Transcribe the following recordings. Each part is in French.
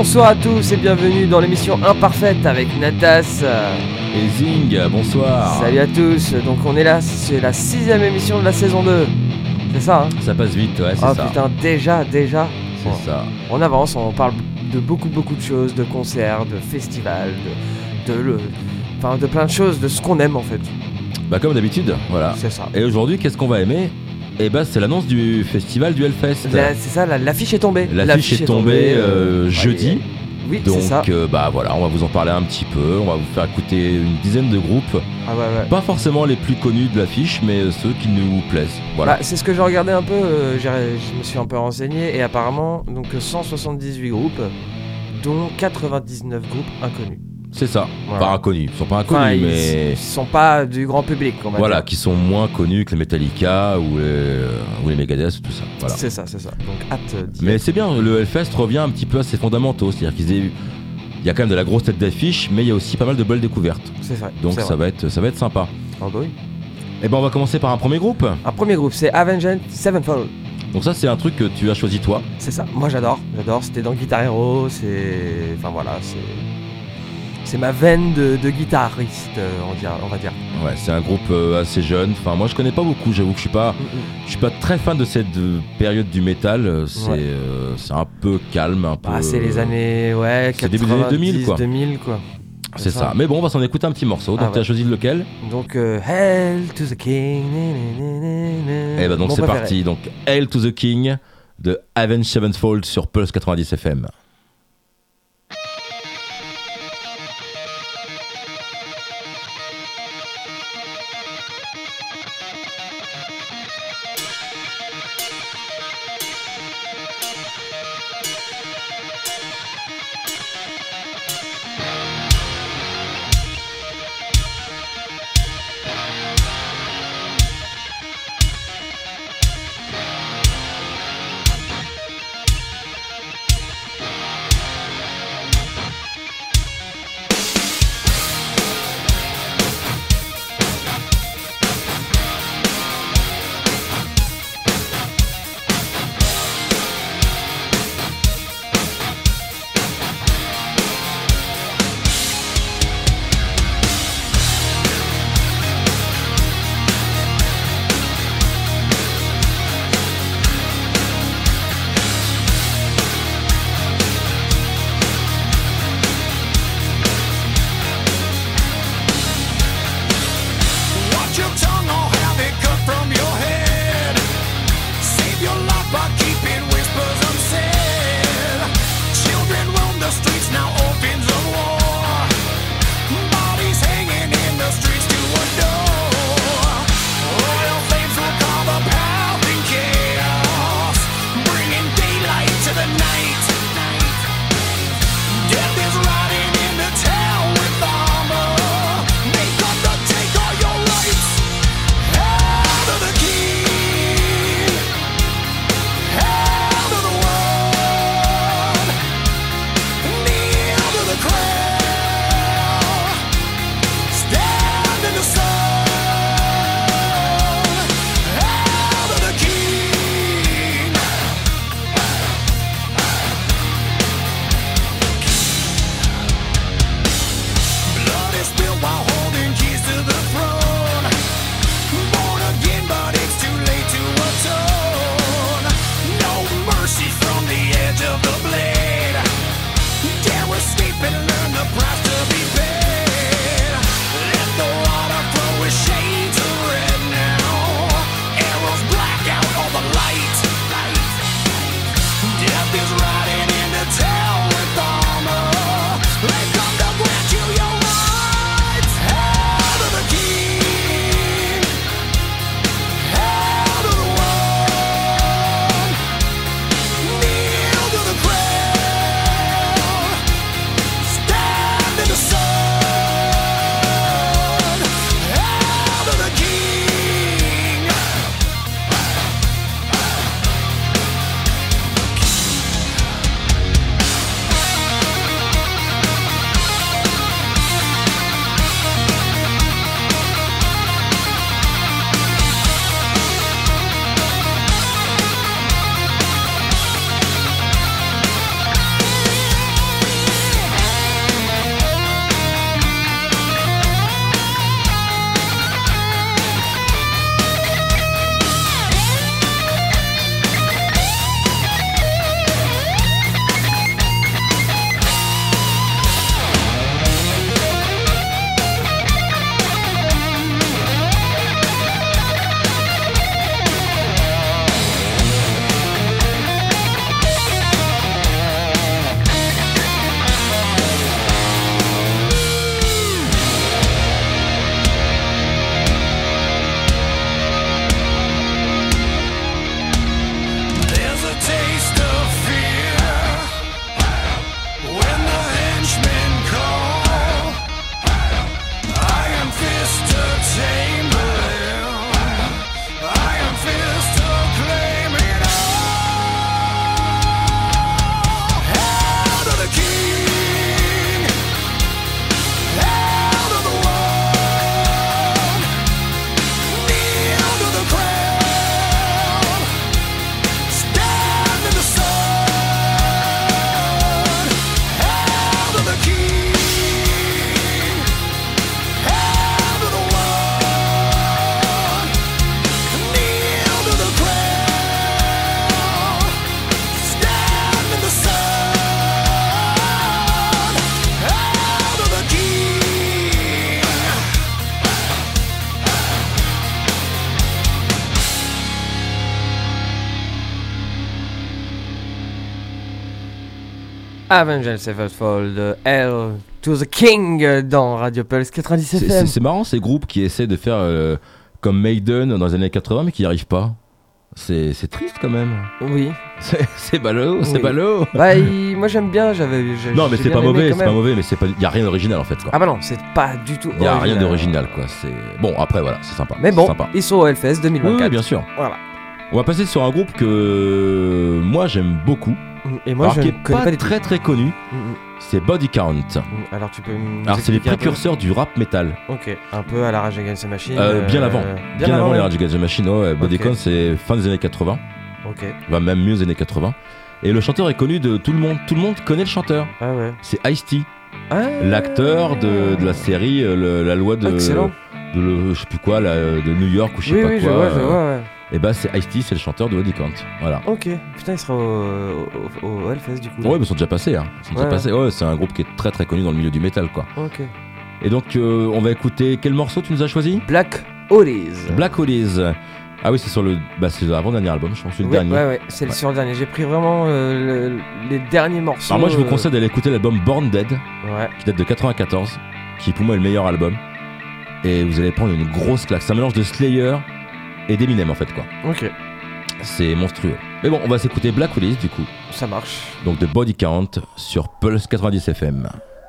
Bonsoir à tous et bienvenue dans l'émission Imparfaite avec Natas et Zing, bonsoir. Salut à tous, donc on est là, c'est la 6ème émission de la saison 2. C'est ça, hein? Ça passe vite, ouais, c'est ça. ça. Oh putain, déjà. C'est ça. On avance, on parle de beaucoup de choses, de concerts, de festivals, de plein de choses, de ce qu'on aime en fait. Bah comme d'habitude, voilà. C'est ça. Et aujourd'hui, qu'est-ce qu'on va aimer ? Eh bah c'est l'annonce du festival du Hellfest. C'est ça, l'affiche est tombée. L'affiche est tombée jeudi. Oui, donc c'est ça. bah voilà, on va vous en parler un petit peu. On va vous faire écouter une dizaine de groupes. Ah ouais. Pas forcément les plus connus de l'affiche, mais ceux qui nous plaisent. Voilà. Bah, c'est ce que j'ai regardé un peu. Je me suis un peu renseigné et apparemment donc 178 groupes, dont 99 groupes inconnus. C'est ça, voilà. Pas inconnus, ils sont pas inconnus, mais... Ils sont pas du grand public, on va voilà, dire. qui sont moins connus que les Metallica ou les Megadeth, tout ça, voilà. C'est ça, donc hâte d'y mais c'est bien, le Hellfest revient un petit peu à ses fondamentaux, c'est-à-dire il y a quand même de la grosse tête d'affiche, mais il y a aussi pas mal de belles découvertes. C'est vrai. Donc c'est ça vrai. va être sympa. Oh bah oui. Et ben on va commencer par un premier groupe. Un premier groupe, c'est Avenged Sevenfold. Donc ça c'est un truc que tu as choisi toi. C'est ça, moi j'adore, c'était dans Guitar Hero, c'est ma veine de guitariste, on va dire. Ouais, c'est un groupe assez jeune. Enfin, moi je connais pas beaucoup. J'avoue que je suis pas très fan de cette période du métal. C'est un peu calme, un peu. Ah, c'est les années c'est début des années 2000 quoi. 2000 quoi. C'est ça. Mais bon, on va s'en écouter un petit morceau. Donc tu as choisi lequel ? Donc Hail to the King. Et bah donc Mon c'est préféré. parti. Donc Hail to the King de Avenged Sevenfold sur Pulse 90 FM. Avenged Sevenfold, Hell to the King dans Radio Pulse 97 FM. C'est marrant ces groupes qui essaient de faire comme Maiden dans les années 80 mais qui n'y arrivent pas. C'est triste quand même. Oui. C'est ballot, c'est Oui. ballot. Bah, moi j'aime bien, Non mais j'ai c'est bien pas aimé mauvais, quand c'est pas même. mauvais, mais il y a rien d'original en fait quoi. Ah bah non, c'est pas du tout Il y a rien original. d'original quoi. C'est bon après voilà, c'est sympa. Mais bon, c'est sympa. ils sont au Hellfest Oui, 2024. oui, bien sûr. Voilà. On va passer sur un groupe que moi j'aime beaucoup. Et moi alors je qui ne est connais pas pas du tout. très connu. Mm. C'est Body Count. Alors tu peux nous Alors c'est les expliquer un peu précurseurs du rap metal. Ok, un peu à la Rage Against the Machine. Bien avant. Bien avant les même. Rage Against the Machine. Ouais, Body Ok. Count c'est fin des années 80. Ok. Enfin, même mieux des années 80. Et le chanteur est connu de tout le monde. Tout le monde connaît le chanteur. Ah ouais. C'est Ice-T, Ah, l'acteur de la série La loi de, excellent. je sais plus quoi, de New York ou je sais Oui, pas oui, quoi. je vois, ouais. Et bah c'est Ice-T, c'est le chanteur de Body Count. Voilà. Ok, putain, il sera au Hellfest du coup. Ouais, mais ils sont déjà passés. Hein. Ils sont déjà Ouais. passés. Ouais, c'est un groupe qui est très connu dans le milieu du métal quoi. Ok. Et donc on va écouter quel morceau tu nous as choisi? Black Hollies. Black Hollies. Ah oui, c'est sur c'est l'avant-dernier album, je pense, c'est le Ouais, dernier. ouais, c'est Ouais. sur le dernier. J'ai pris vraiment les derniers morceaux. Alors moi je vous conseille d'aller écouter l'album Born Dead, Ouais. qui date de 94, qui pour moi est le meilleur album. Et vous allez prendre une grosse claque. C'est un mélange de Slayer et d'Eminem en fait quoi. Ok, C'est monstrueux. Mais bon, on va s'écouter Black Hollies du coup. ça marche. Donc de Body Count sur Pulse 90 FM.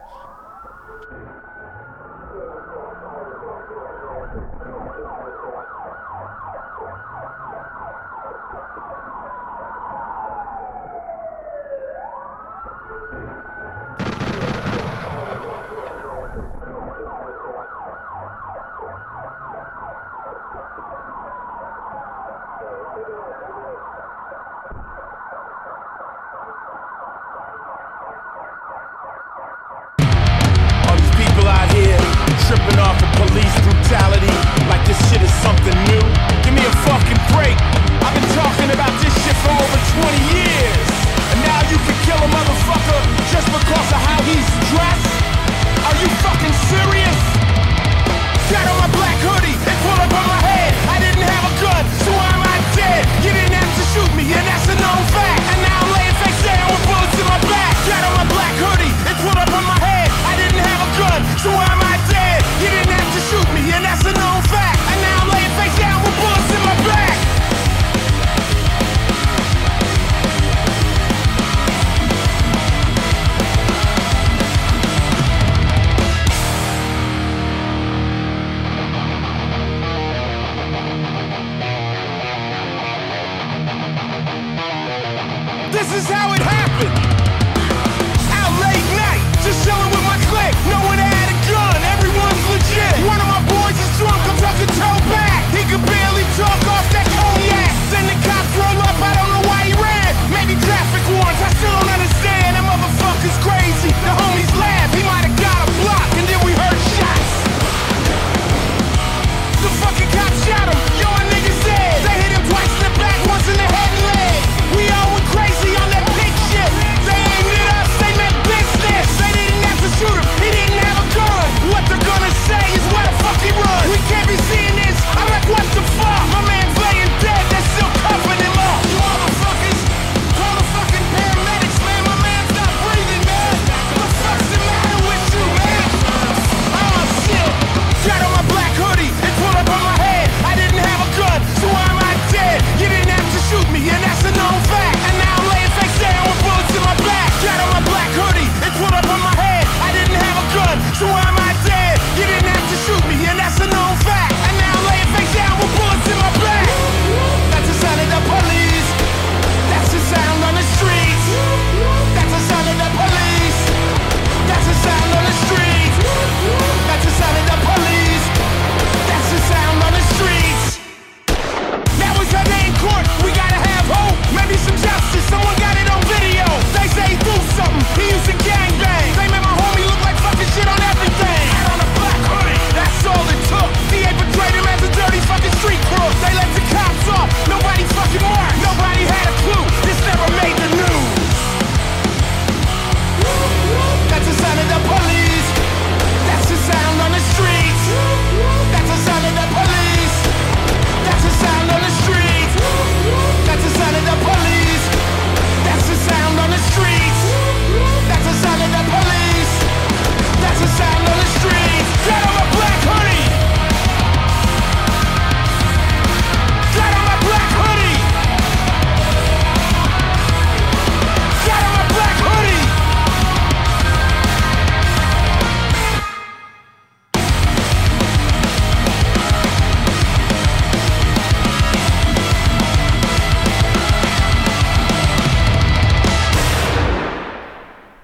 All these people out here tripping off of police brutality like this shit is something new. Give me a fucking break. I've been talking about this shit for over 20 years. And now you can kill a motherfucker just because of how he's dressed? Are you fucking serious? Got on my black hoodie and pulled up on my head. I didn't have a gun, so why am I dead? You didn't have to shoot me, and that's a known fact. And now I'm laying face down with bullets in my back. Got on my black hoodie and pulled up on my head. I didn't have a gun, so why am I dead? You didn't have to shoot me, and that's a known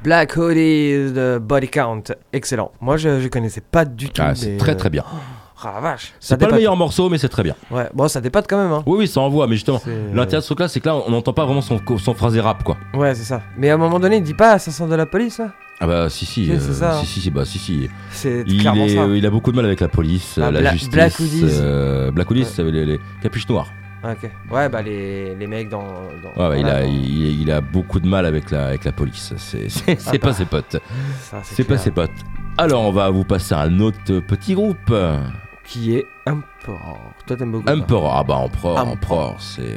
Black Hoodies de Body Count, excellent. Moi je connaissais pas du tout. C'est mais, très très bien. Ah la vache. C'est Ça pas le dépote. meilleur morceau, mais c'est très bien. Ouais, bon ça dépote quand même. Hein. Oui, ça envoie, mais justement, C'est- l'intérêt de ce truc-là, c'est que là, on n'entend pas vraiment son phrasé rap, quoi. Ouais, c'est ça. Mais à un moment donné, il dit pas ça sent de la police, là. Ah bah si, Oui, c'est ça, hein. si. C'est clairement ça. Il a beaucoup de mal avec la police, Ah, la justice. Black Hoodies. Black Hoodies, Ouais. c'est les capuches noires. Ok. Ouais, bah les mecs dans. Ouais, voilà, il a beaucoup de mal avec la police. C'est pas bah. ses potes. ça, C'est pas clair. ses potes. Alors, on va vous passer à un autre petit groupe. Qui est Emperor. Toi t'aimes beaucoup. Emperor. Ah bah Emperor, Emperor.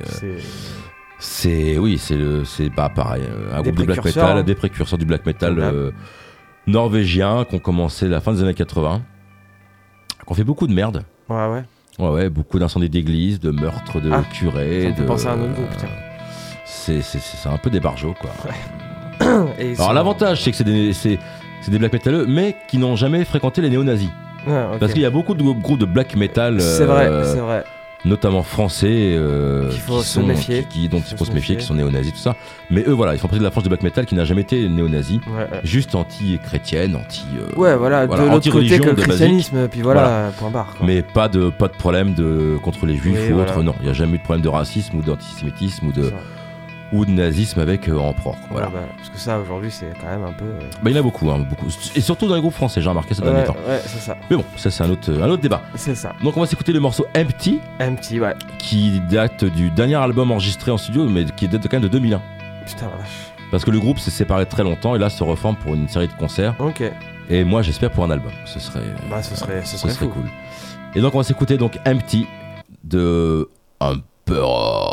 c'est pareil, un Des groupe de black précurseurs, metal, hein. des précurseurs du black metal Comme norvégien, qui ont commencé la fin des années 80, qui ont fait beaucoup de merde. Ouais. Ouais, beaucoup d'incendies d'églises, de meurtres de Ah, curés. ça me fait penser à un autre groupe, tiens. C'est un peu des barjots, quoi. Et Alors l'avantage, c'est que c'est des black metaleux, mais qui n'ont jamais fréquenté les néo-nazis. Ouais, ok. Parce qu'il y a beaucoup de groupes de black metal, C'est vrai. notamment français, Qu'il faut se méfier. dont il faut se méfier, qui sont néo-nazis, tout ça. Mais eux, voilà, ils font partie de la frange de black metal qui n'a jamais été néo-nazi, Ouais. juste anti-chrétienne, Ouais, voilà, de l'autre côté anti-religion que le de basique. christianisme, puis voilà, point barre. Quoi. Mais pas de problème contre les juifs Oui, ou voilà. autre, non. Il n'y a jamais eu de problème de racisme ou d'antisémitisme ou Ça. ou de nazisme avec Emperor. Voilà. Ouais, bah, parce que ça, aujourd'hui, c'est quand même un peu. Bah, il y en a beaucoup, beaucoup. Et surtout dans les groupes français, j'ai remarqué ces derniers temps. Ouais, c'est ça. Mais bon, ça c'est un autre débat. C'est ça. Donc on va s'écouter le morceau Empty, Empty, ouais. qui date du dernier album enregistré en studio, mais qui date quand même de 2001. Putain, la vache. Parce que le groupe s'est séparé très longtemps et là se reforme pour une série de concerts. Ok. Et moi j'espère pour un album. Ce serait Serait cool. Et donc on va s'écouter donc Empty de Emperor.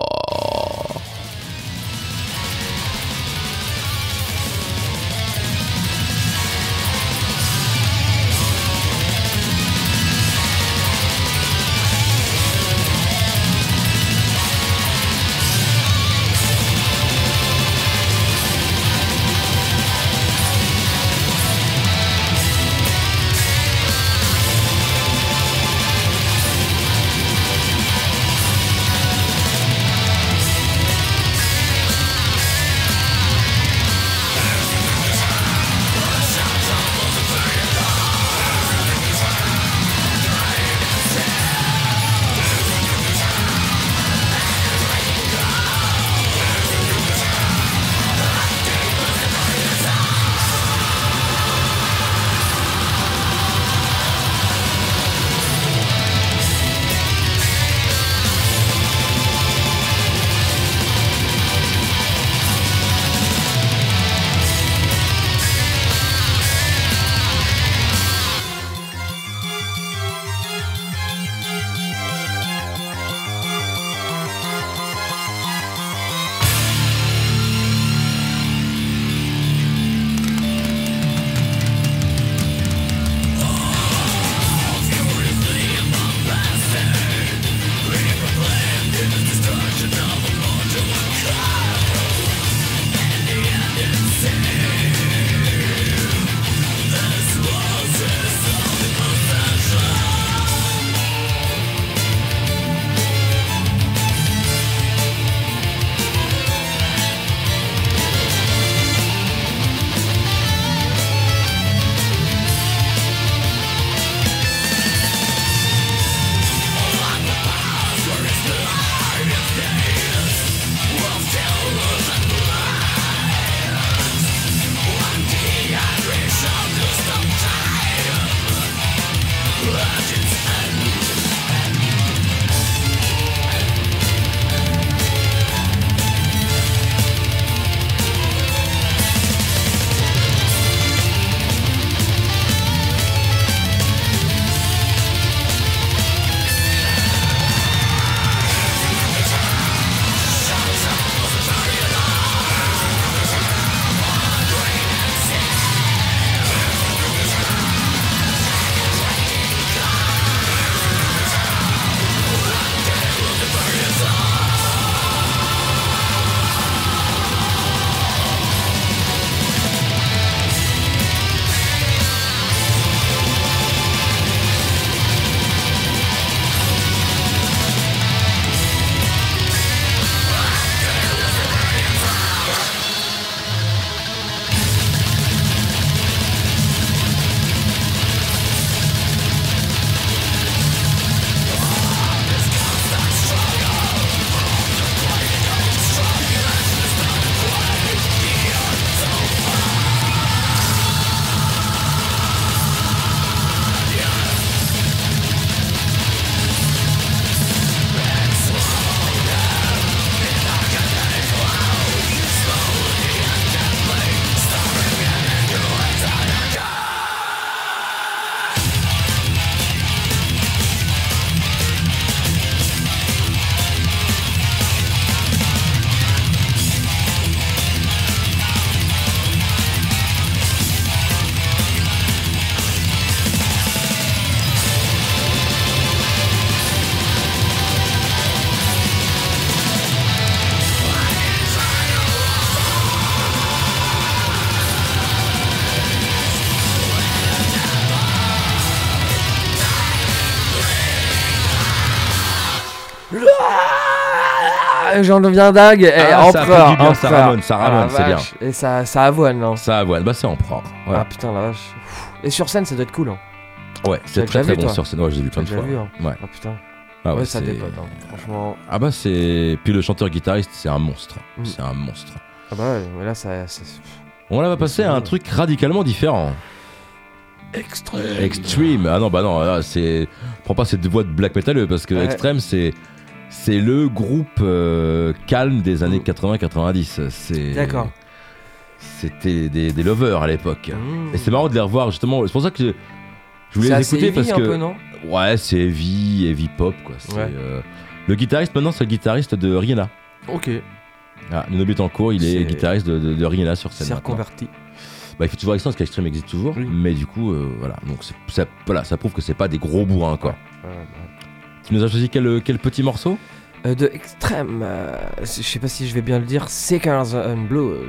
Empty. j'en deviens dingue. Et Ah, ça fait empereur, du bien, ça empereur. ramone, c'est bien. Et ça avoine, non? Ça avoine, bah c'est empereur. Voilà. Ah putain, la vache. Et sur scène, ça doit être cool, hein. Ouais, c'est T'as très déjà très vu, bon toi? sur scène. Ouais, j'ai vu plein de T'as déjà fois. vu, hein? Ouais. Ah putain. Ah Ouais, ouais, ça c'est- dépote, hein. Franchement. Ah bah c'est. Puis le chanteur-guitariste, c'est un monstre. Mm. C'est un monstre. Ah bah ouais, mais là, ça. On là va passer à un truc radicalement différent. Extreme. Ah non, bah non, là, c'est. Prends pas cette voix de black metal parce que Ouais. Extreme, c'est le groupe calme des années 80-90. C'est. D'accord. C'était des lovers à l'époque. Mmh. Et c'est marrant de les revoir justement. C'est pour ça que je voulais C'est les assez écouter heavy, parce que. un peu, non? Ouais, c'est heavy pop quoi. C'est, Ouais. le guitariste maintenant, c'est le guitariste de Rihanna. Ok. Ah, Nuno Betancourt, il est C'est- guitariste de Rihanna sur scène. C'est maintenant. reconverti. Bah, il fait toujours Extreme parce qu'Extreme existe toujours, Oui. mais du coup, voilà. Donc ça prouve que c'est pas des gros bourrins quoi. Ouais. Tu nous as choisi quel petit morceau? De Extrême, je sais pas si je vais bien le dire, Seekers and Blood.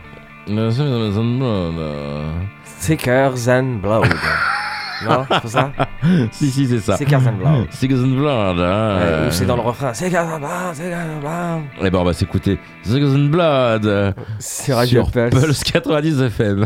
Seekers and Blood. Non, c'est pas ça? Si, c'est ça. Seekers and Blood. Seekers and Blood. Ouais, ou c'est dans le refrain. Seekers and Blood, Seekers and Blood. Eh ben, on va s'écouter Seekers and Blood C'est Radio sur Pulse. Pulse 90 FM.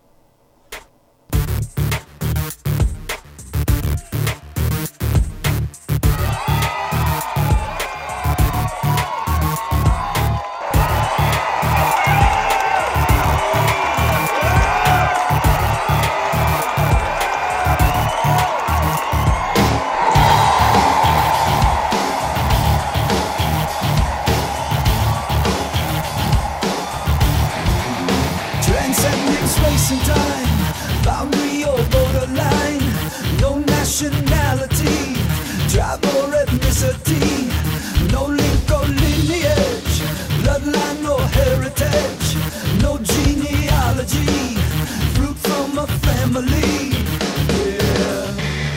Transcending space and time, boundary or borderline, no nationality, tribe or ethnicity, no link or lineage, bloodline or heritage, no genealogy, fruit from a family. Yeah.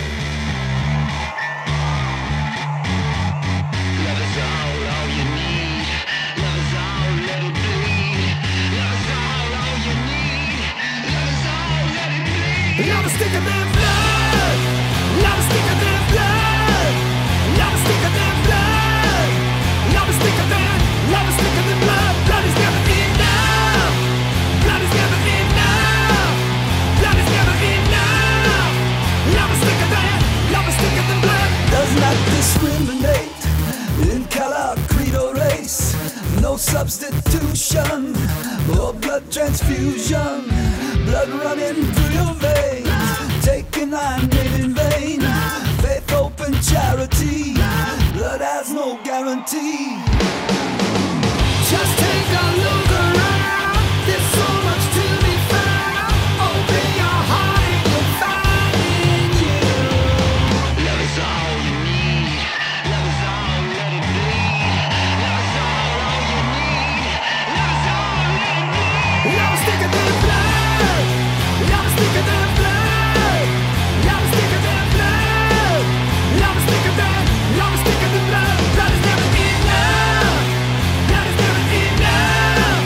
Love is all you need. Love is all, let it bleed. Love is all you need. Love is all, let it bleed. Love is thicker than blood. Love is thicker than blood. Love is thicker than blood. Love is thicker than blood. Blood is never enough. Blood is never enough. Blood is never enough. Love is thicker than blood. Does not discriminate in color, creed or race. No substitution or blood transfusion. Blood running through your veins. Taking I made in vain. Faith, hope and charity. Blood has no guarantee. Just take a look around. There's so much to be found. Open your heart and you'll find in you. Love is all you need. Love is all, let it bleed. Love is all you need. Love is all, let it bleed. Love is thicker than blood. Love is thicker than blood. Love is thicker than blood. Love is thicker than blood. Blood is never enough. Blood is never enough.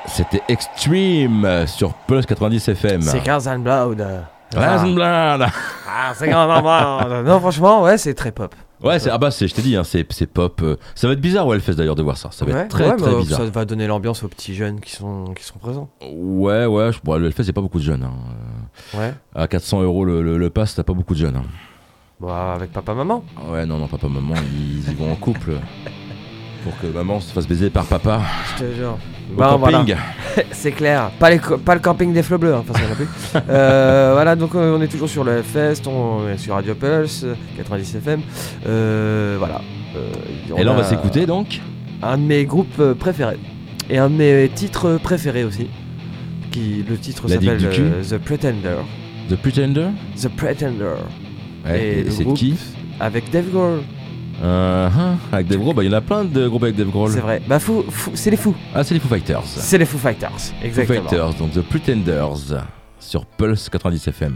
C'était Extreme sur Pulse 90 FM. C'est Guns N' Blood. Blood. C'est Guns N' Blood. Non, franchement, ouais, c'est très pop. Ouais, je t'ai dit, hein, c'est pop. Ça va être bizarre au Hellfest d'ailleurs de voir ça. Ça va être très bizarre. Ça va donner l'ambiance aux petits jeunes qui sont présents. Ouais. Bon, le Hellfest, il n'y a pas beaucoup de jeunes. Hein. Ouais. À 400 € le pass, t'as pas beaucoup de jeunes. Hein. Bah, avec papa-maman. Ouais, non, papa, maman, ils vont en couple. Pour que maman se fasse baiser par papa. Je te jure. Au camping. Voilà. C'est clair. Pas le camping des Flots Bleus, hein, non plus. Voilà, donc on est toujours sur le Hellfest, on est sur Radio Pulse 90 FM. Voilà. Et là, on va s'écouter donc un de mes groupes préférés. Et un de mes titres préférés aussi. Le titre s'appelle The Pretender. The Pretender. The Pretender. Ouais, et c'est de qui? Avec Dave Grohl. Avec Dave Grohl, il y en a plein de groupes avec Dave Grohl. C'est vrai, bah c'est les Fous. Ah, c'est les Foo Fighters. C'est les Foo Fighters, exactement. Foo Fighters, donc The Pretenders sur Pulse 90 FM.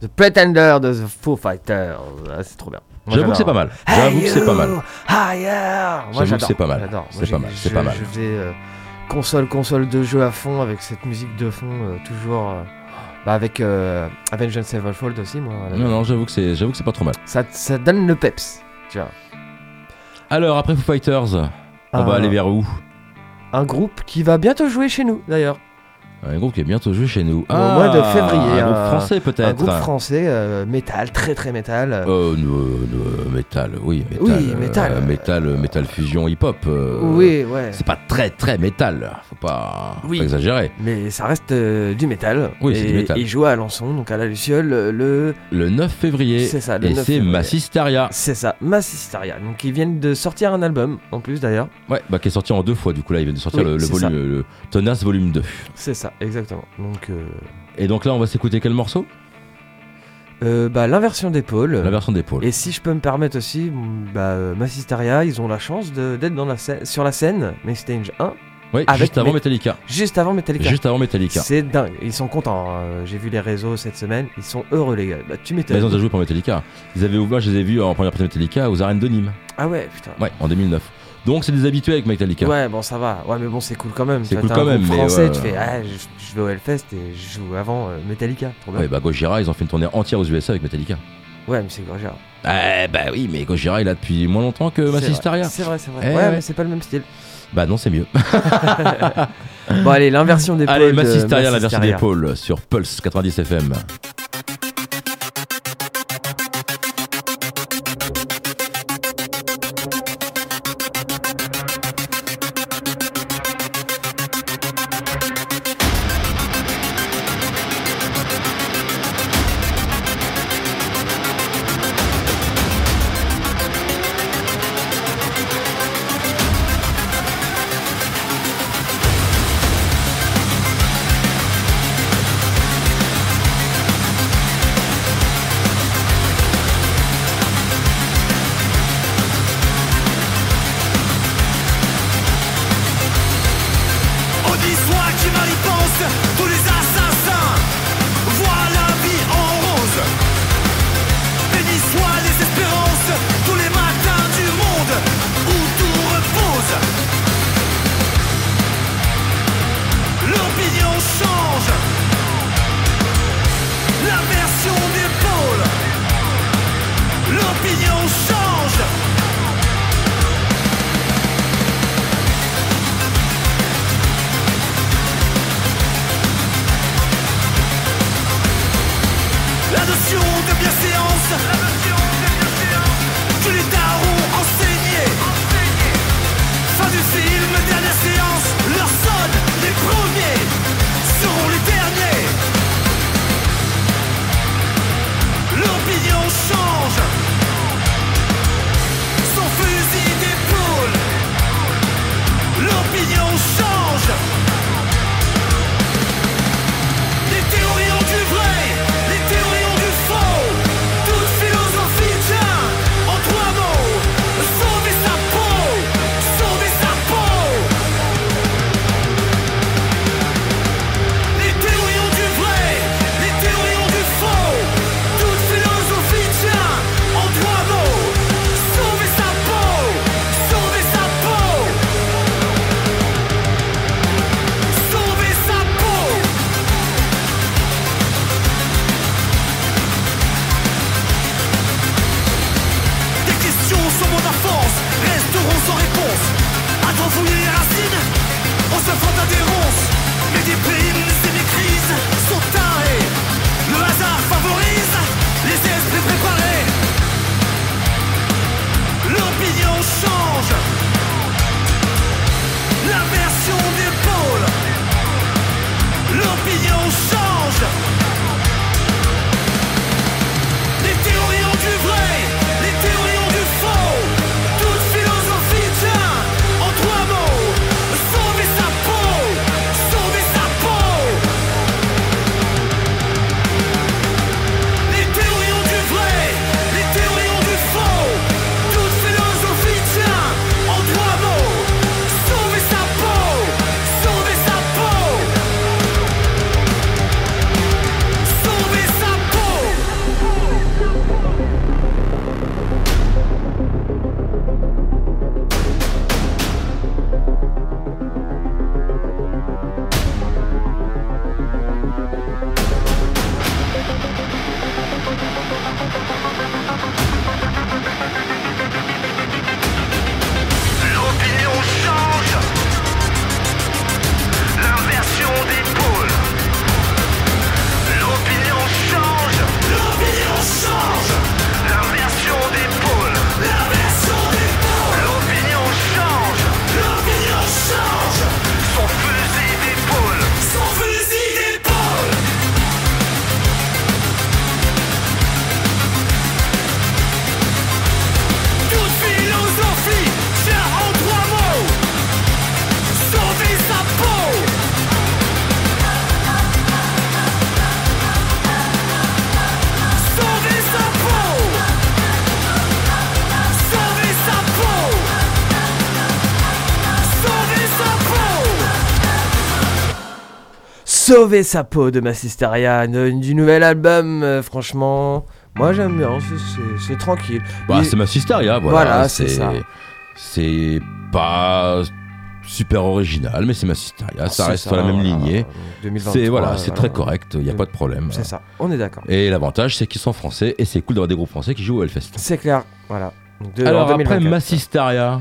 The Pretender de The Foo Fighters. Ah, c'est trop bien. Moi, J'avoue que c'est pas mal. J'avoue que c'est pas mal. Higher. Moi, J'avoue que c'est pas mal. J'adore. C'est pas mal. C'est pas mal. Je faisais console de jeu à fond avec cette musique de fond toujours. Avec Avenged Sevenfold aussi, moi. Non, j'avoue que c'est pas trop mal. Ça donne le peps, tu vois. Alors, après Foo Fighters, on va aller vers où? Un groupe qui va bientôt jouer chez nous, d'ailleurs. Un groupe qui est bientôt joué chez nous. Au mois de février. Un groupe français peut-être. Un groupe français, métal, très très métal. Métal, oui, métal. Oui, métal. Métal fusion hip-hop. Oui, ouais. C'est pas très très métal, faut pas exagérer. Mais ça reste du métal. Oui, c'est du métal. Il joue à Alençon, donc à la Luciole, le 9 février. C'est ça, le Et 9 c'est février. Massisteria. C'est ça, Massisteria. Donc ils viennent de sortir un album, en plus d'ailleurs. Ouais, qui est sorti en 2 fois, du coup là, ils viennent de sortir Oui, le c'est ça. volume, le Tenace volume 2. C'est ça, exactement. Donc, Et donc là, on va s'écouter quel morceau? l'inversion d'épaule. La version d'épaule. Et si je peux me permettre aussi, Massisteria, ils ont la chance d'être sur la scène Main Stage 1, Oui, avec juste avant Metallica. juste avant Metallica. Juste avant Metallica. C'est dingue, ils sont contents. J'ai vu les réseaux cette semaine, ils sont heureux les gars. Bah, tu Mais m'étonnes. ils ont déjà joué pour Metallica. Ils avaient ouvert, je les ai vus en première partie de Metallica aux arènes de Nîmes. Ah ouais, putain. Ouais, en 2009. Donc c'est des habitués avec Metallica. Ouais, bon, ça va. Ouais, mais bon, c'est cool quand même. C'est Tu cool vois, quand t'as un même, groupe mais français, ouais, tu fais, je vais au Hellfest et je joue avant Metallica. Trop bien. Ouais, Gojira, ils ont fait une tournée entière aux USA avec Metallica. Ouais, mais c'est Gojira. Oui, mais Gojira, il a depuis moins longtemps que Massisteria. C'est vrai. Eh ouais, ouais. mais c'est pas le même style. Bah non, c'est mieux. Bon, allez, l'inversion d'épaule. Allez, de Massisteria, la version Massisteria. d'épaule sur Pulse 90 FM. On dit soit qui mal y pense, tous les assassins voient la vie en rose. Béni soient les espérances, tous les matins du monde où tout repose. L'opinion change, la version d'épaule. L'opinion change. La notion de bienséance, que les darons enseignaient. Fin du film, dernière séance, leur sonne, les premiers seront les derniers. L'opinion change, son fusil d'épaule. L'opinion change. Les théories ont du vrai, les théories ont du faux. Toute philosophie tient en 3 mots. Sauver sa peau, sauver sa peau. Les théories ont du vrai, les théories ont du faux. Toute philosophie tient en 3 mots. Sauver sa peau, sauver sa peau. Sauver sa peau. Des questions sur mon enfance resteront sans réponse. A-t-on fouillé les racines? On se frotte à des ronces. Mais des primes et des crises sont tarées. Le hasard favorise les esprits préparés. L'opinion change. La version d'épaule. L'opinion change. Les théories ont du vrai, les théories ont du faux. Toute philosophie tient en 3 mots. Sauver sa peau, sauver sa peau de Massisteria, du nouvel album, franchement, moi j'aime bien, c'est tranquille. Bah, c'est Massisteria, Voilà, c'est ça. C'est pas super original, mais c'est Massisteria, ça reste sur la même lignée. 2023, c'est très correct, il n'y a pas de problème. C'est ça, on est d'accord. Et l'avantage, c'est qu'ils sont français, et c'est cool d'avoir des groupes français qui jouent au Hellfest. C'est clair, voilà. Donc, Alors en après 2024. Massisteria,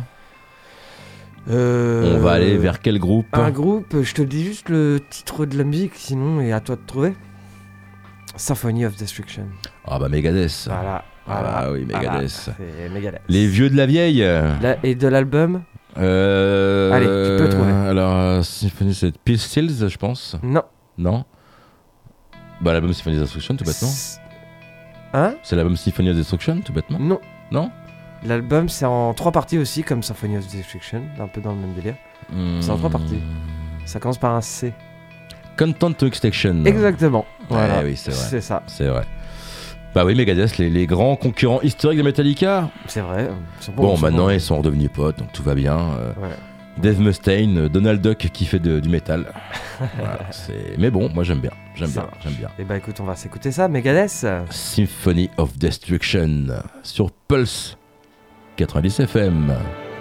on va aller vers quel groupe? Un groupe, je te dis juste le titre de la musique, sinon, et à toi de trouver. Symphony of Destruction. Ah bah Megadeth. Voilà. Ah oui, Megadeth. C'est Megadeth. Les vieux de la vieille. Et de l'album Allez, tu peux trouver. Alors, Symphony, c'est Pistols, je pense. Non. Non. Bah l'album Symphony of Destruction, tout bêtement. Hein? C'est l'album Symphony of Destruction, tout bêtement. Non. Non. L'album, c'est en 3 parties aussi, comme Symphony of Destruction, un peu dans le même délire. C'est en 3 parties. Ça commence par un C. Content to Extinction. Exactement. Voilà. Ouais, oui, c'est vrai. C'est ça. C'est vrai. Bah oui, Megadeth, les grands concurrents historiques de Metallica. C'est vrai. Bon, maintenant ils sont redevenus potes, donc tout va bien. Ouais. Dave Mustaine, Donald Duck qui fait du métal. Voilà, mais bon, moi j'aime bien. J'aime bien. Et bah écoute, on va s'écouter ça, Megadeth. Symphony of Destruction sur Pulse 90 FM.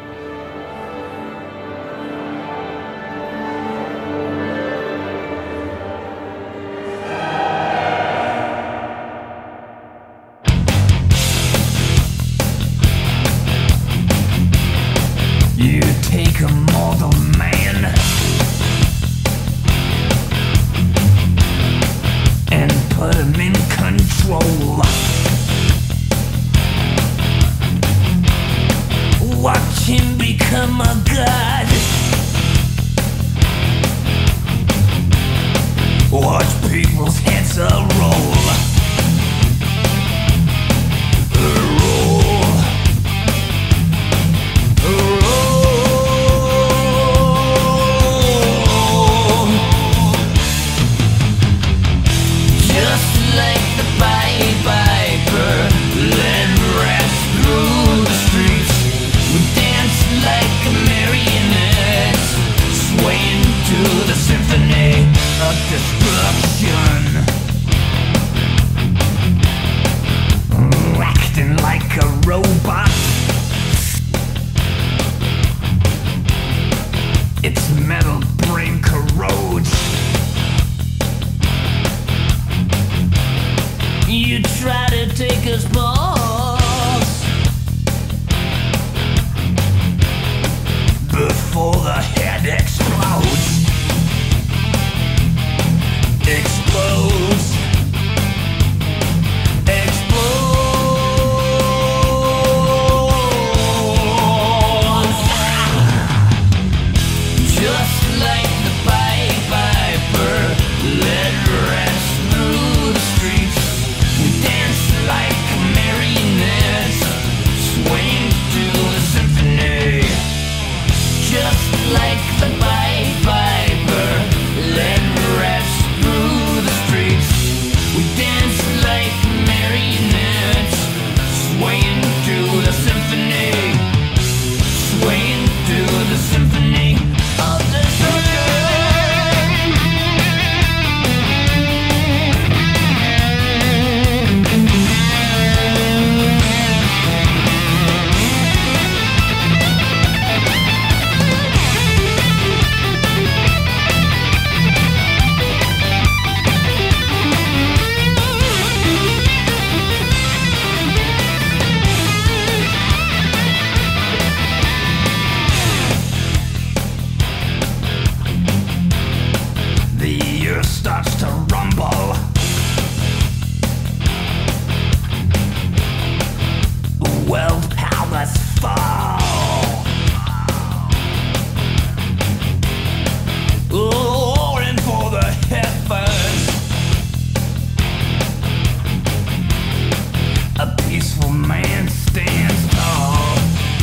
You take a mortal man and put him in control. Watch him become a god. Watch people's heads roll. Just like the Pied Piper, let rats through the streets. We dance like a marionette, swaying to the symphony of destruction. Acting like a robot. Its metal brain corrodes. You try to take us balls before the head explodes. Explodes. Just like the Pied Piper, let rats through the streets. We dance like marionettes, swaying to the symphony. Just like the Pied Piper, let rats through the streets. We dance like marionettes, swaying to the symphony. Swaying to the symphony of the The earth starts to rumble. World powers fall. Roaring for the heavens. A peaceful man stands tall.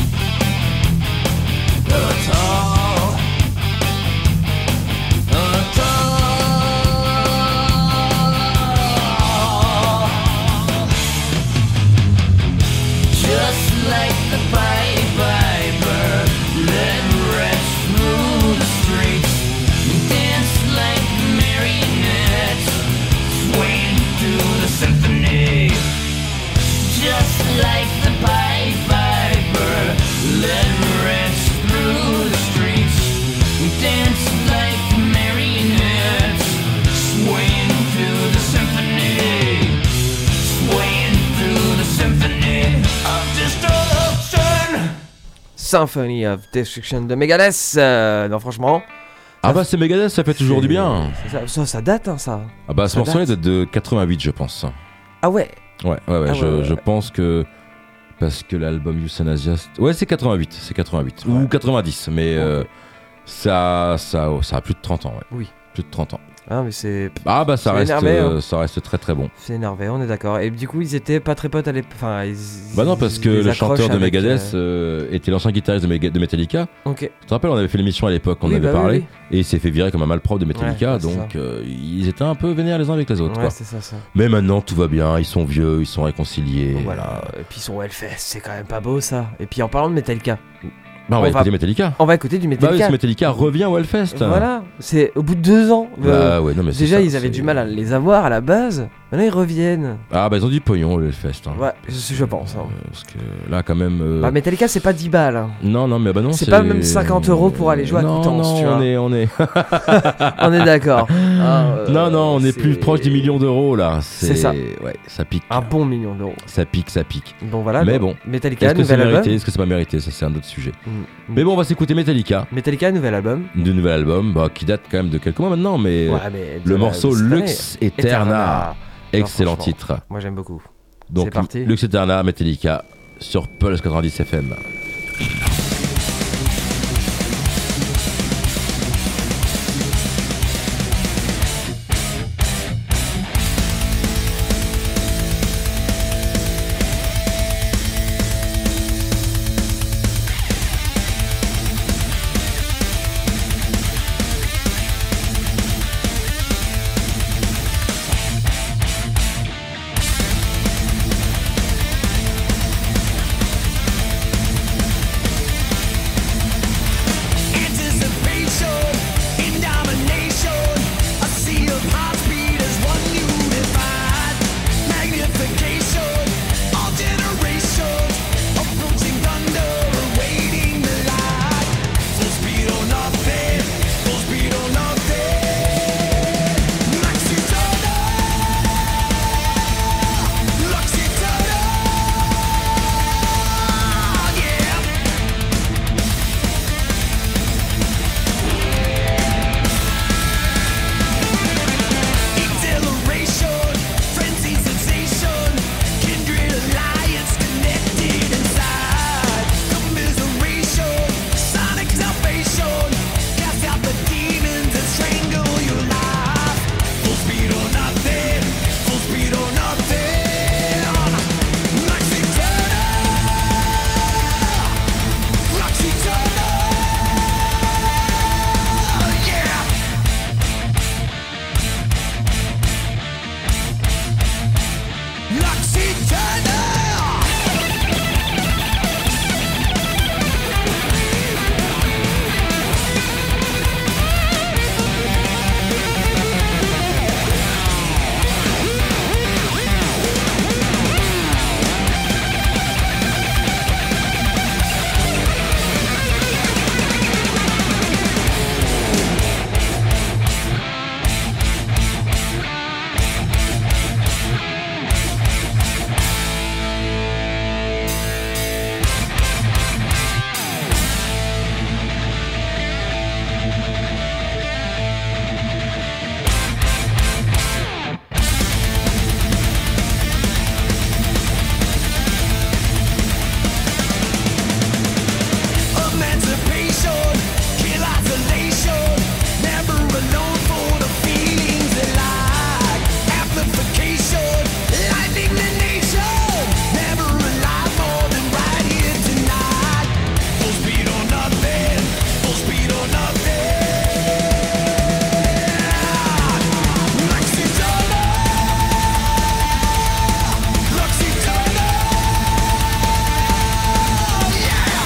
Tall. Just like the Pied Piper, let rats through the streets. Dance like marionettes. Symphony of Destruction de Megadeth. Non, franchement. Ah bah c'est Megadeth, ça fait toujours du bien. Ça date, hein, ça. Ah bah ce Ça morceau date. est de 88, je pense. Ah ouais. Ouais, ouais. je pense que. Parce que l'album Euthanasia. Ouais, c'est 88. Ou 90, mais ça a plus de 30 ans, ouais. Oui. Plus de 30 ans. Ah, mais c'est. Ah bah ça C'est reste, énervé, hein. ça reste très très bon. C'est énervé, on est d'accord. Et du coup, ils étaient pas très potes à l'époque. Enfin, Bah non, parce que les le accroches chanteur de avec, Megadeth était l'ancien guitariste de Metallica. Ok. Tu te rappelles, on avait fait l'émission à l'époque, on Oui, avait bah oui, parlé, oui. et il s'est fait virer comme un malpropre de Metallica, Ouais, c'est donc ils étaient un peu vénères les uns avec les autres. Ouais, Quoi. c'est ça. Mais maintenant tout va bien, ils sont vieux, ils sont réconciliés. Donc voilà. Et puis son Hellfest, c'est quand même pas beau ça. Et puis en parlant de Metallica, Bah, on va on va- écouter Metallica. on va écouter du Bah oui, Metallica. ce Metallica revient au Hellfest. Voilà. C'est au bout de 2 ans. Bah ouais, non mais c'est Déjà, ça, ils avaient c'est- du mal à les avoir à la base. Maintenant, ils reviennent. Ah bah ils ont du pognon au Hellfest. Hein. Ouais, je pense. Hein. Parce que là quand même... Bah, Metallica, c'est pas 10 balles. Hein. Non, mais bah non, C'est pas même 50 € pour aller jouer à non, Coutances, non, tu vois. on est... On est d'accord. Ah, non, on est c'est- plus proche du million d'euros là. C'est ça. Ouais, ça pique. Un bon million d'euros. Ça pique. Bon, voilà. Mais donc, bon, Metallica, Est-ce que c'est nouvel album. mérité? Est-ce que c'est pas mérité? Ça c'est un autre sujet. Mm. Mais bon, on va s'écouter Metallica, Metallica, nouvel album. du nouvel album, bah, qui date quand même de quelques mois maintenant, mais Ouais, mais le de- morceau de cette année. Lux Eterna, excellent franchement. titre. Moi, j'aime beaucoup. Donc c'est parti. Lux Eterna, Metallica sur Pulse 90 FM. Anticipation in domination. A sea of heartbeat as one unified. Magnification, all generations. Approaching thunder, awaiting the light. Full speed or nothing. Full speed or nothing. Lux Eterna. Lux Eterna. Yeah. Exhilaration, frenzy, sensation, kindred alliance connected inside. Commiseration, sonic salvation, cast out the demons that strangle your life. Full speed or nothing, full speed or nothing. Lux Eterna, Lux Eterna, yeah. Lux Eterna. Emancipation, kill isolation, never alone for the feelings that lie. Amplification, lightning the nation, never alive more than right here tonight. Full speed or nothing, full speed or nothing. Lux Eterna, Lux Eterna, yeah.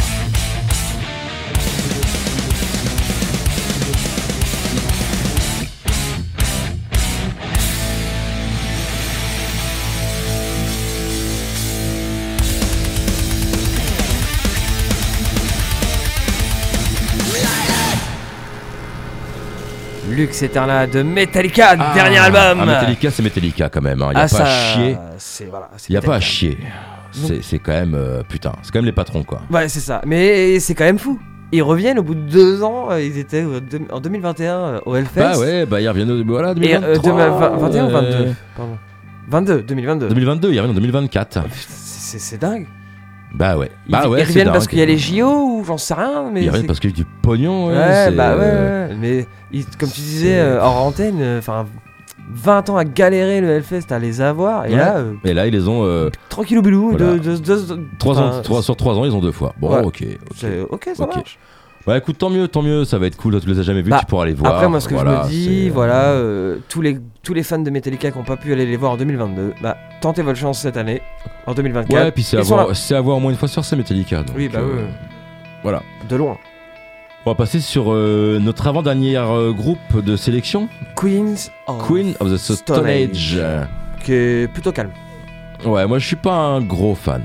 Lux Eterna de Metallica, dernier album. Metallica, c'est Metallica quand même. Il n'y a Ah, pas ça, à chier. c'est voilà. c'est Il n'y a pas à Metallica. chier. c'est quand même putain, c'est quand même les patrons quoi. Ouais, c'est ça. Mais c'est quand même fou. Ils reviennent au bout de 2 ans. Ils étaient en 2021 au Hellfest. Bah ouais, bah ils reviennent voilà Et 2023. 2021 ou 22 Pardon. 2022. 2022, ils reviennent en 2024. Putain, c'est dingue. Bah ouais. Ils, Bah ouais, ils c'est reviennent parce dingue. qu'il y a les JO ou j'en sais rien. Mais Ils reviennent c'est- parce qu'il y a du pognon. Ouais, c'est, bah ouais. Mais comme tu disais hors antenne, 20 ans à galérer le Hellfest à les avoir. Et Ouais. là, Et là, ils les ont tranquille au bilou. Voilà. 3 sur 3 ans, ils ont 2 fois. Bon, Ouais. ok. Ok, ça Ok. marche. Bah écoute, tant mieux, ça va être cool. Tu les as jamais vus, Bah, tu pourras les voir. Après, moi, ce que Voilà, je me dis, c'est- voilà, tous les fans de Metallica qui n'ont pas pu aller les voir en 2022, bah, tentez votre chance cette année, en 2024. Ouais, puis c'est Ils sont à voir au moins une fois sur ces Metallica. Donc, Oui, bah ouais. Voilà. De loin. On va passer sur notre avant-dernier groupe de sélection, Queen Queen of the Stone Age. qui est plutôt calme. Ouais, moi je suis pas un gros fan.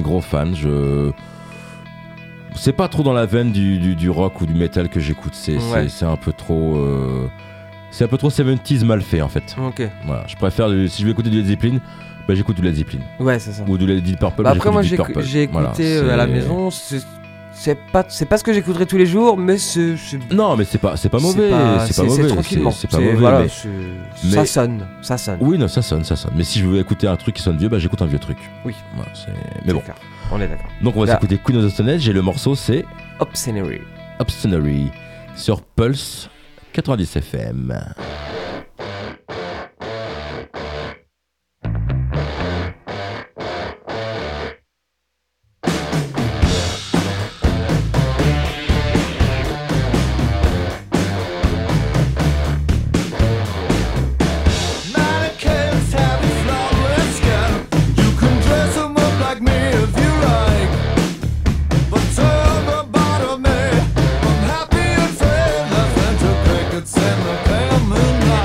C'est pas trop dans la veine du rock ou du metal que j'écoute. Ouais. C'est un peu trop. C'est un peu trop 70s mal fait en fait. Ok. Voilà, je préfère si je veux écouter du Led Zeppelin, bah j'écoute du Led Zeppelin Ouais, c'est ça. ou du Deep Purple. Bah, après, j'écoute moi, du j'ai Deep Purple. j'ai écouté Voilà, à la c'est- maison. C'est pas ce que j'écouterai tous les jours, mais c'est Non, mais c'est pas mauvais. C'est pas mauvais. tranquillement. C'est pas mauvais. Voilà, mais- ça mais- sonne. Oui, non, ça sonne. Mais si je veux écouter un truc qui sonne vieux, bah j'écoute un vieux truc. Oui. Voilà, mais bon. D'accord. On est d'accord. Donc on va Là. s'écouter Queen of the Stone Age et le morceau c'est Obscenery. Obscenery sur Pulse 90 FM. Mannequins have a flawless skin. You can dress 'em up like me if you like. But turn the bottom me. I'm happy and free. Nothing to crickets in the common night.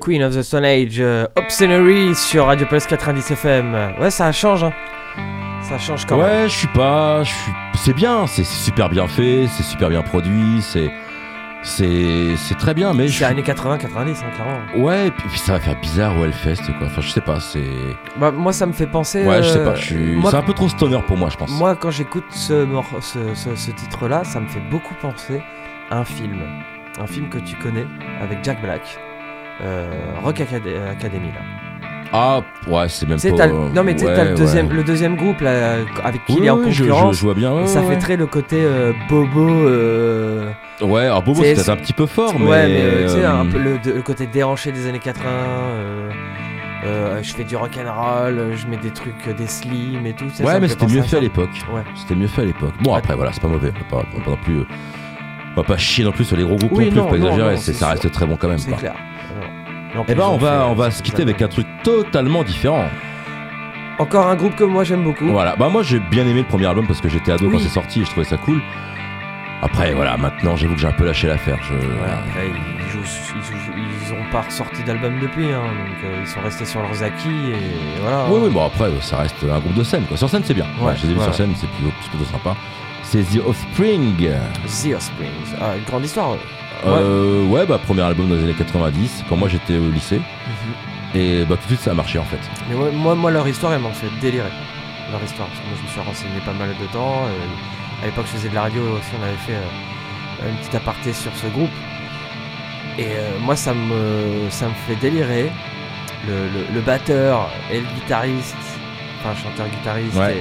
Queen of the Stone Age, Obscenery sur Radio Pulse 90 FM. Ouais, ça change, hein. Ça change quand même. Ouais, c'est bien, c'est super bien fait, c'est super bien produit, c'est très bien, mais c'est années 80-90, hein, clairement. Ouais, et puis ça va faire bizarre au Hellfest, quoi. Enfin, je sais pas, c'est. Bah, moi, ça me fait penser. Ouais, je sais pas, moi, c'est un peu trop stoner pour moi, je pense. Moi, quand j'écoute ce titre-là, ça me fait beaucoup penser à un film que tu connais avec Jack Black, Rock Academy, là. Ah, ouais, c'est même pas. Non, mais tu sais, t'as le deuxième groupe là, avec qui il est en concurrence. Je vois bien. Ouais, ça fait très le côté Bobo. Ouais, alors Bobo c'est peut-être un petit peu fort, mais. Ouais, mais tu sais, un peu le côté déhanché des années 80. Je fais du rock'n'roll, je mets des trucs, des slims et tout. Ça, ouais, ça mais c'était mieux fait à ça. l'époque. Ouais. C'était mieux fait à l'époque. Bon, après, voilà, c'est pas mauvais. On va pas non plus. On va pas chier non plus sur les gros groupes oui, non plus, non, pas exagérer. non, ça reste très bon quand même. C'est quoi. clair. Et ben, on va se quitter avec un truc totalement différent. Encore un groupe que moi j'aime beaucoup. Voilà, bah moi j'ai bien aimé le premier album parce que j'étais ado quand Oui. c'est sorti et je trouvais ça cool. Après voilà, maintenant j'avoue que j'ai un peu lâché l'affaire. Voilà, après, ils ont pas ressorti d'album depuis, hein, donc ils sont restés sur leurs acquis et voilà. Oui, bon après ça reste un groupe de scène quoi. Sur scène c'est bien. Ouais, je les ai vus sur scène, c'est plutôt sympa. C'est The Offspring. The Offspring, une grande histoire. Ouais, bah premier album dans les années 90 quand moi j'étais au lycée. Et bah tout de suite ça a marché en fait. Mais moi leur histoire elle m'en fait délirer. Leur histoire, parce que moi je me suis renseigné pas mal de temps. À l'époque je faisais de la radio aussi, on avait fait une petite aparté sur ce groupe. Et moi ça me fait délirer. Le batteur et le guitariste, enfin chanteur-guitariste ouais.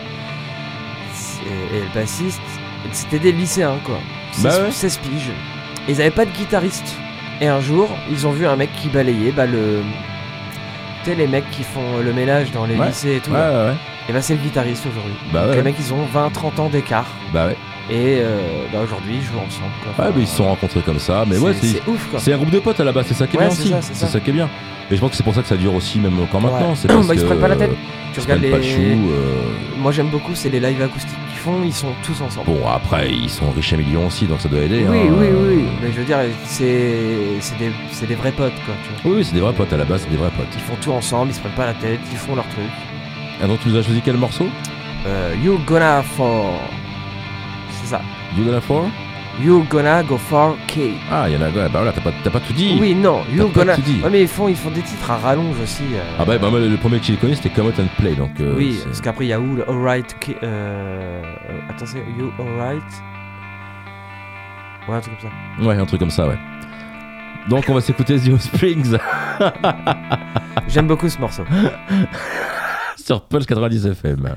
et le bassiste, c'était des lycéens quoi. 16 piges. Et ils avaient pas de guitariste. Et un jour, ils ont vu un mec qui balayait, tu sais, les mecs qui font le ménage dans les lycées et tout. Ouais. Et bah c'est le guitariste aujourd'hui. Bah donc ouais. Les mecs ils ont 20-30 ans d'écart. Bah ouais. Et aujourd'hui ils jouent ensemble quoi. Enfin, ils se sont rencontrés comme ça. Mais c'est ouf quoi. C'est un groupe de potes à la base, c'est ça qui est bien aussi. C'est ça qui est bien. Et je pense que c'est pour ça que ça dure aussi même encore maintenant. C'est parce ils se prennent pas la tête. Tu regardes pas le chou, moi j'aime beaucoup, c'est les lives acoustiques qu'ils font, ils sont tous ensemble. Bon après ils sont riches à millions aussi donc ça doit aider. Oui, hein. oui. Mais je veux dire, c'est des vrais potes quoi. Tu vois. Oui, c'est des vrais potes à la base, c'est des vrais potes. Ils font tout ensemble, ils se prennent pas la tête, ils font leur truc. Et donc tu nous as choisi quel morceau? You're Gonna For. C'est ça. You Gonna For? You're Gonna Go For Kate. Ah, il y en a, bah voilà, t'as pas tout dit. Oui, non, You're T'as pas Gonna. tout dit. Ouais, mais ils font des titres à rallonge aussi. Ah bah moi, le premier que j'ai connu c'était Come Out and Play donc. Oui, parce qu'après il y a où le Alright. Attends, c'est You Alright. Ouais, un truc comme ça. Ouais, un truc comme ça, ouais. Donc on va s'écouter The Offsprings. J'aime beaucoup ce morceau. Sur Pulse 90 FM.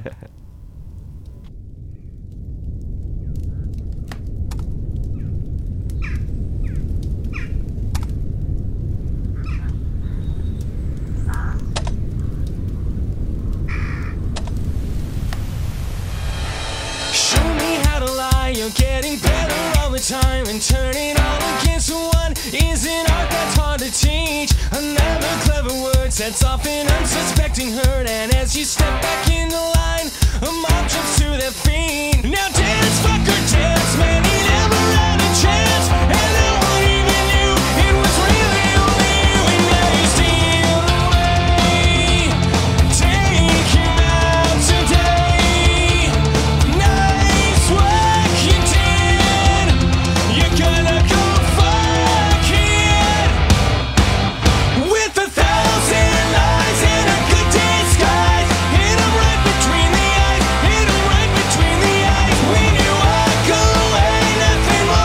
You're getting better all the time, and turning all against one is an art that's hard to teach. Another clever word sets off an unsuspecting hurt, and as you step back in the line, a mob jumps to their feet. Now dance, fucker, dance, man, he never had a chance, and no one even knew it was really only you, and now you steal away. Take him out today. Nice work. You're gonna go fuck it with 1,000 lies and a good disguise. Hit 'em right between the eyes. Hit 'em right between the eyes. When you walk away, nothing more.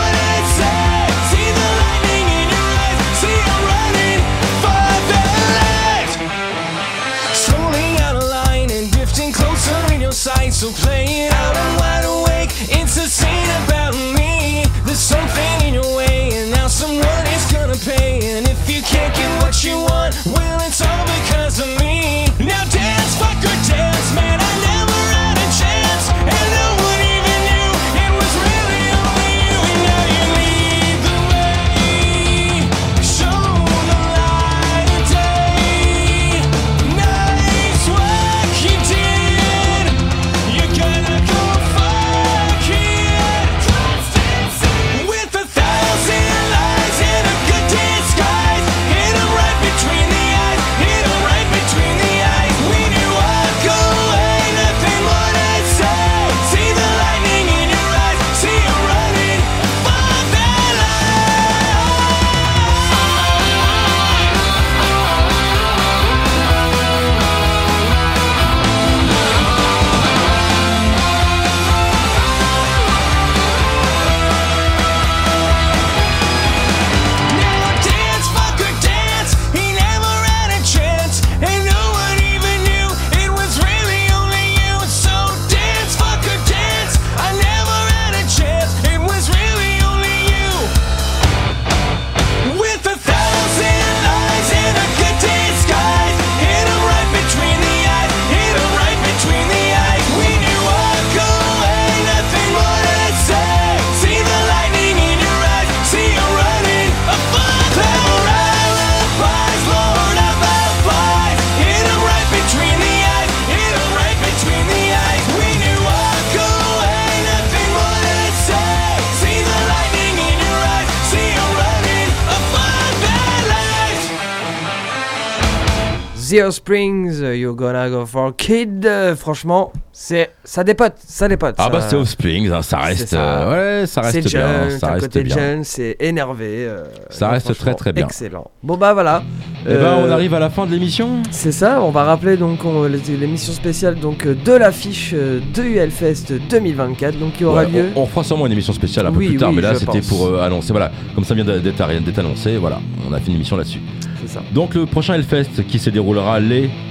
The Offsprings, You're Gonna Go For Kid. Franchement, ça dépote. Ah bah c'est Offspring, hein, ça reste, ça reste c'est bien, jeune, ça reste côté bien. jeune, c'est énervé. Ça reste très très bien. Excellent. Bon bah voilà. Et on arrive à la fin de l'émission. C'est ça, on va rappeler donc l'émission spéciale donc de l'affiche de Hellfest 2024 donc qui aura lieu. On fera sûrement une émission spéciale un peu plus tard, mais là c'était pour annoncer, voilà, comme ça vient d'être annoncé, voilà, on a fait une émission là-dessus. C'est ça. Donc le prochain Hellfest qui se déroulera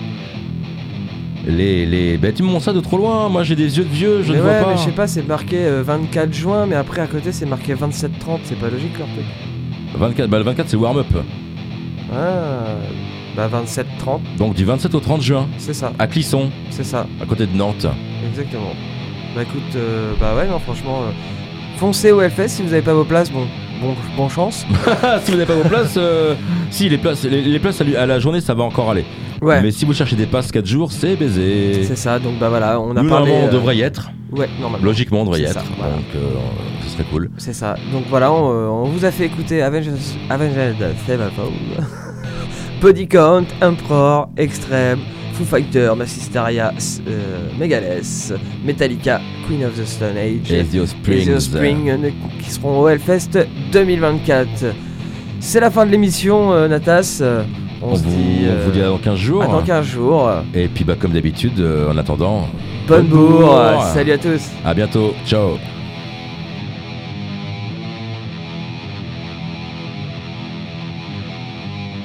bah tu me montres ça de trop loin, moi j'ai des yeux de vieux, je ne vois pas. Mais je sais pas, c'est marqué 24 juin, mais après à côté c'est marqué 27-30, c'est pas logique leur truc. 24, le 24 c'est warm-up. Ah, bah 27-30. Donc du 27 au 30 juin. C'est ça. À Clisson. C'est ça. À côté de Nantes. Exactement. Bah écoute, bah ouais, non franchement, foncez au Hellfest si vous avez pas vos places, bon chance. Si vous n'avez pas vos places, si les places à la journée ça va encore aller. Ouais. Mais si vous cherchez des passes 4 jours, c'est baisé. C'est ça, donc bah voilà, on a Nous, parlé. normalement, on devrait y être. Ouais, normalement. Logiquement, on devrait y C'est être. ça, voilà. Donc, ce serait cool. C'est ça. Donc voilà, on vous a fait écouter Avenged Sevenfold, Body Count, Emperor, Extreme, Foo Fighters, Massisteria, Megadeth, Metallica, Queen of the Stone Age Et The Offspring qui seront au Hellfest 2024. C'est la fin de l'émission, Natas. On se dit. On vous dit dans 15 jours. Dans 15 jours. Et puis, bah, comme d'habitude, en attendant. Bonne bourre. Salut à tous. À bientôt. Ciao.